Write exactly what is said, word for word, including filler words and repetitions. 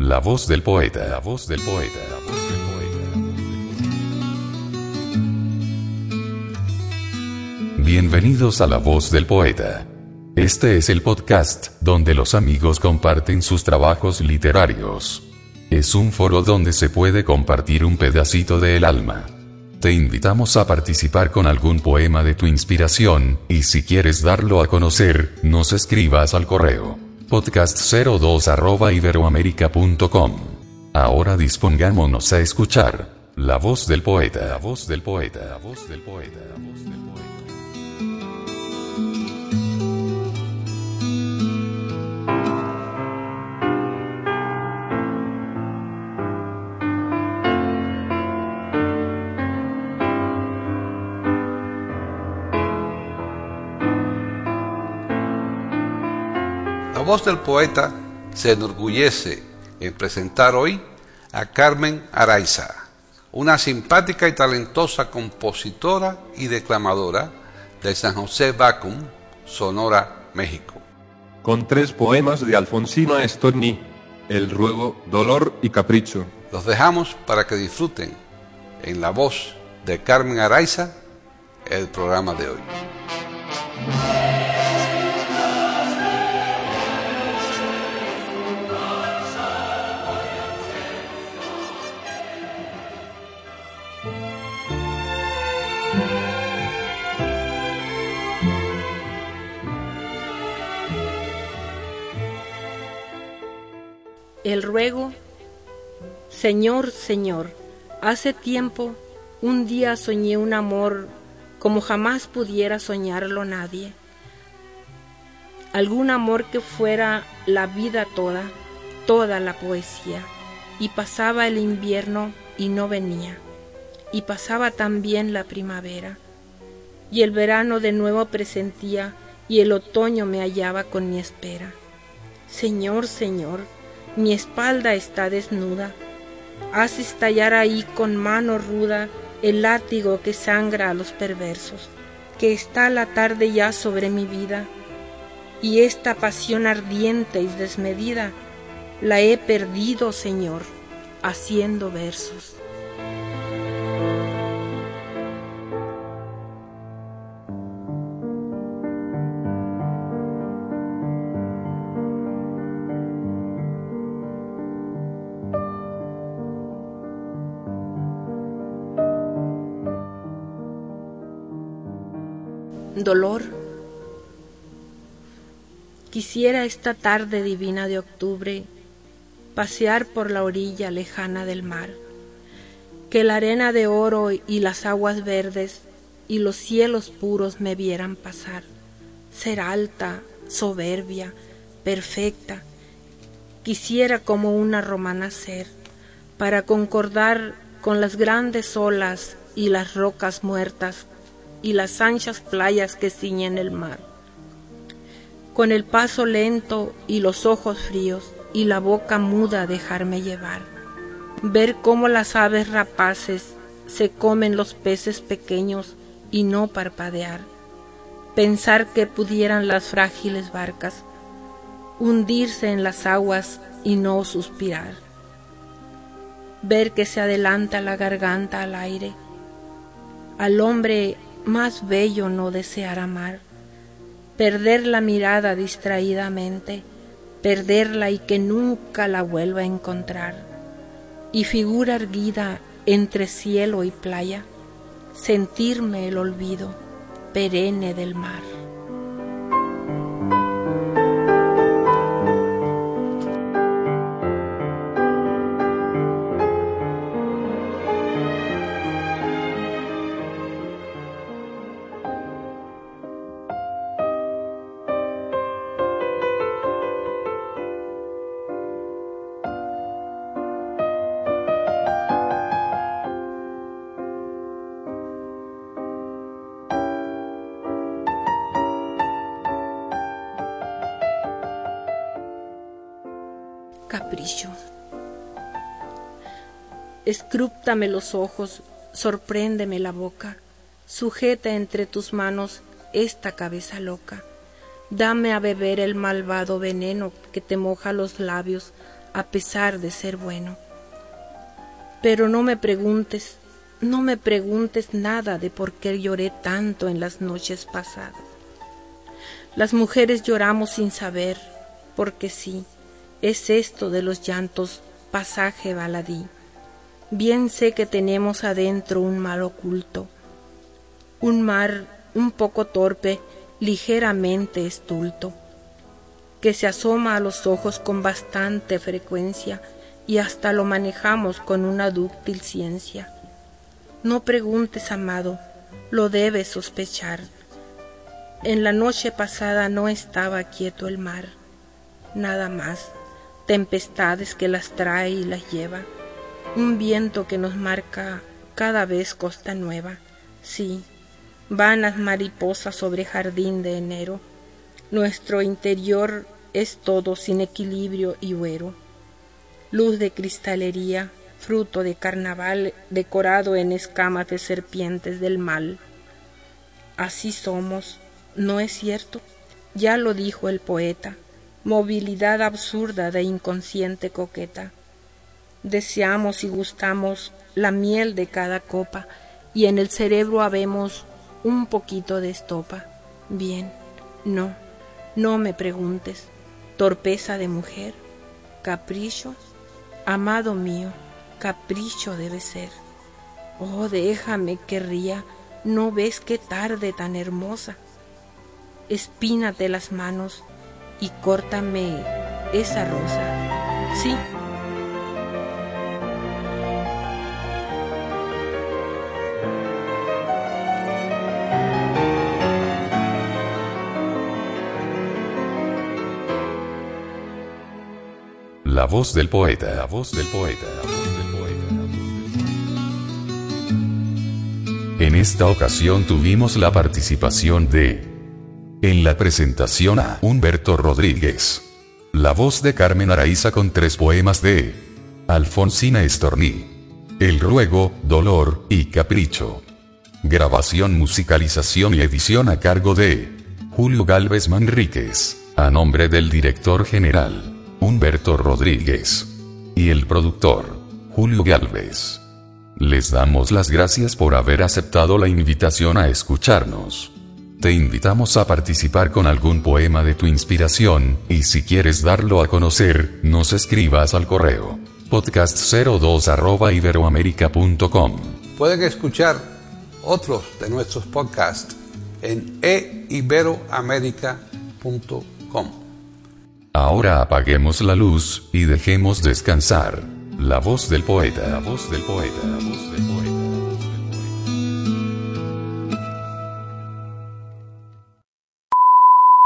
La voz del poeta, la voz del poeta, la voz del poeta. Bienvenidos a La Voz del Poeta. Este es el podcast donde los amigos comparten sus trabajos literarios. Es un foro donde se puede compartir un pedacito del alma. Te invitamos a participar con algún poema de tu inspiración, y si quieres darlo a conocer, nos escribas al correo podcast cero dos arroba iberoamerica punto com. Ahora dispongámonos a escuchar La Voz del Poeta, la voz del poeta, la voz del poeta, la voz del poeta. La Voz del Poeta se enorgullece en presentar hoy a Carmen Araiza, una simpática y talentosa compositora y declamadora de San José Bacum, Sonora, México. Con tres poemas de Alfonsina Storni, El Ruego, Dolor y Capricho. Los dejamos para que disfruten en la voz de Carmen Araiza el programa de hoy. El ruego. Señor, Señor, hace tiempo, un día soñé un amor como jamás pudiera soñarlo nadie. Algún amor que fuera la vida toda, toda la poesía. Y pasaba el invierno y no venía. Y pasaba también la primavera. Y el verano de nuevo presentía, y el otoño me hallaba con mi espera. Señor, Señor, mi espalda está desnuda, haz estallar ahí con mano ruda el látigo que sangra a los perversos, que está la tarde ya sobre mi vida, y esta pasión ardiente y desmedida la he perdido, Señor, haciendo versos. Dolor. Quisiera esta tarde divina de octubre pasear por la orilla lejana del mar, que la arena de oro y las aguas verdes y los cielos puros me vieran pasar, ser alta, soberbia, perfecta. Quisiera como una romana ser, para concordar con las grandes olas y las rocas muertas y las anchas playas que ciñen el mar. Con el paso lento y los ojos fríos y la boca muda dejarme llevar, ver cómo las aves rapaces se comen los peces pequeños y no parpadear, pensar que pudieran las frágiles barcas hundirse en las aguas y no suspirar, ver que se adelanta la garganta al aire, al hombre más bello no desear amar, perder la mirada distraídamente, perderla y que nunca la vuelva a encontrar, y figura erguida entre cielo y playa, sentirme el olvido perenne del mar. Capricho. Escrúptame los ojos, sorpréndeme la boca, sujeta entre tus manos esta cabeza loca. Dame a beber el malvado veneno que te moja los labios a pesar de ser bueno. Pero no me preguntes, no me preguntes nada de por qué lloré tanto en las noches pasadas. Las mujeres lloramos sin saber, porque sí, es esto de los llantos pasaje baladí. Bien sé que tenemos adentro un mal oculto, un mar un poco torpe, ligeramente estulto, que se asoma a los ojos con bastante frecuencia y hasta lo manejamos con una dúctil ciencia. No preguntes, amado, lo debes sospechar. En la noche pasada no estaba quieto el mar, nada más, tempestades que las trae y las lleva, un viento que nos marca cada vez costa nueva, sí, vanas mariposas sobre jardín de enero. Nuestro interior es todo sin equilibrio y huero, luz de cristalería, fruto de carnaval decorado en escamas de serpientes del mal. Así somos, ¿no es cierto? Ya lo dijo el poeta, movilidad absurda de inconsciente coqueta. Deseamos y gustamos la miel de cada copa y en el cerebro habemos un poquito de estopa. Bien, no, no me preguntes. Torpeza de mujer, capricho, amado mío, capricho debe ser. Oh, déjame que ría, ¿no ves qué tarde tan hermosa? Espínate las manos y córtame esa rosa. Sí. La voz del poeta, la voz del poeta, la voz del poeta. En esta ocasión tuvimos la participación de, en la presentación a Humberto Rodríguez, la voz de Carmen Araiza con tres poemas de Alfonsina Storni, El ruego, dolor y capricho. Grabación, musicalización y edición a cargo de Julio Gálvez Manríquez, a nombre del director general Humberto Rodríguez y el productor Julio Gálvez. Les damos las gracias por haber aceptado la invitación a escucharnos. Te invitamos a participar con algún poema de tu inspiración, y si quieres darlo a conocer, nos escribas al correo podcast cero dos arroba iberoamerica punto com. Pueden escuchar otros de nuestros podcasts en e iberoamerica punto com. Ahora apaguemos la luz y dejemos descansar la voz del poeta, la voz del poeta, la voz del poeta.